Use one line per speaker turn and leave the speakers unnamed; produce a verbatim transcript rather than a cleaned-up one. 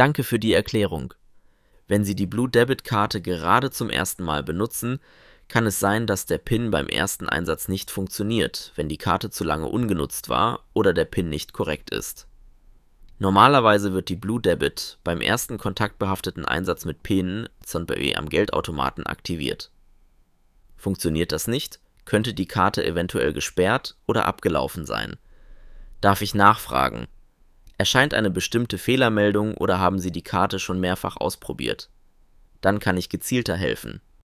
Danke für die Erklärung. Wenn Sie die Blue Debit Karte gerade zum ersten Mal benutzen, kann es sein, dass der PIN beim ersten Einsatz nicht funktioniert, wenn die Karte zu lange ungenutzt war oder der PIN nicht korrekt ist. Normalerweise wird die Blue Debit beim ersten kontaktbehafteten Einsatz mit PIN, zum Beispiel am Geldautomaten, aktiviert. Funktioniert das nicht, könnte die Karte eventuell gesperrt oder abgelaufen sein. Darf ich nachfragen? Erscheint eine bestimmte Fehlermeldung oder haben Sie die Karte schon mehrfach ausprobiert? Dann kann ich gezielter helfen.